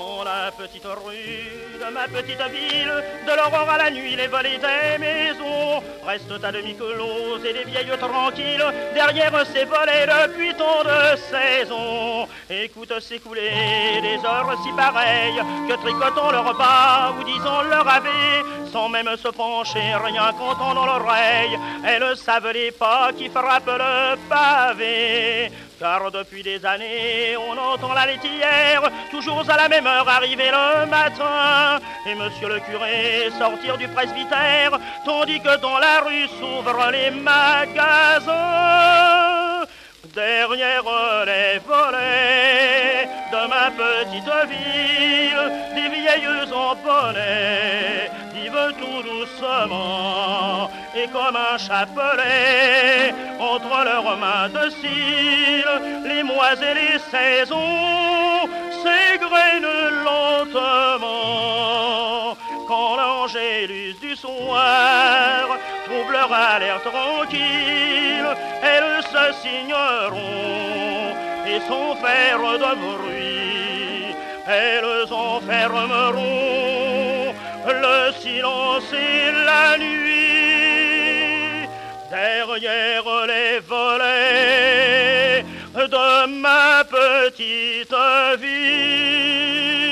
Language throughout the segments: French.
Dans la petite rue de ma petite ville, de l'aurore à la nuit, les volets des maisons restent à demi clos et les vieilles tranquilles derrière ces volets depuis tant de saisons. Écoute s'écouler des heures si pareilles que tricotant leur bas ou disant leur ave, sans même se pencher, rien qu'entendant l'oreille, elles savent les pas qui frappent le pavé. Car depuis des années, on entend la laitière, toujours à la même heure arriver le matin, et monsieur le curé sortir du presbytère, tandis que dans la rue s'ouvrent les magasins. Derrière les volets de ma petite ville, des vieilles en bonnet vivent tout doucement, et comme un chapelet entre leurs mains dociles, les mois et les saisons s'égrènent lentement. Quand l'angélus du soir troublera l'air tranquille, elles se signeront et sans faire de bruit, elles enfermeront le silence et la nuit derrière les volets de ma petite ville.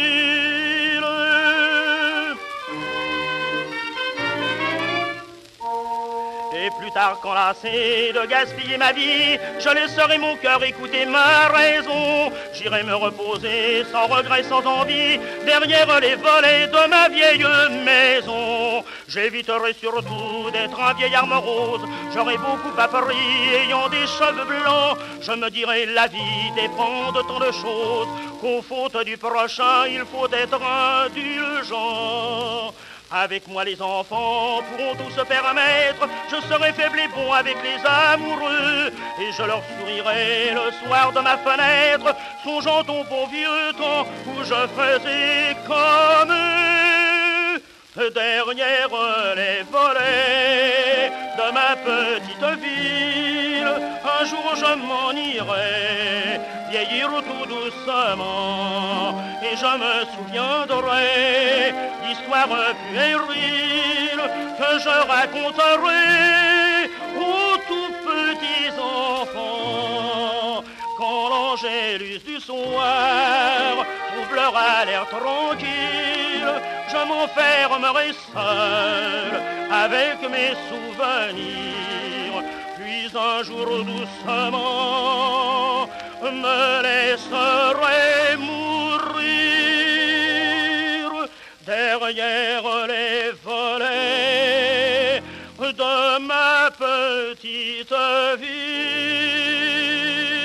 Et plus tard, quand lassé de gaspiller ma vie, je laisserai mon cœur écouter ma raison. J'irai me reposer sans regret, sans envie, derrière les volets de ma vieille maison. J'éviterai surtout d'être un vieillard morose. J'aurai beaucoup appris, ayant des cheveux blancs. Je me dirai la vie dépend de tant de choses, qu'aux fautes du prochain, il faut être indulgent. Avec moi les enfants pourront tout se permettre, je serai faible et bon avec les amoureux, et je leur sourirai le soir de ma fenêtre, songeant au bon vieux temps où je faisais comme eux. Derrière les volets de ma petite ville, un jour je m'en irai, vieillir tout doucement, et je me souviendrai d'histoires puériles que je raconterai aux tout petits enfants. Quand l'angélus du soir troublera l'air tranquille, je m'enfermerai seul avec mes souvenirs, puis un jour doucement me laisserai mourir derrière les volets de ma petite ville.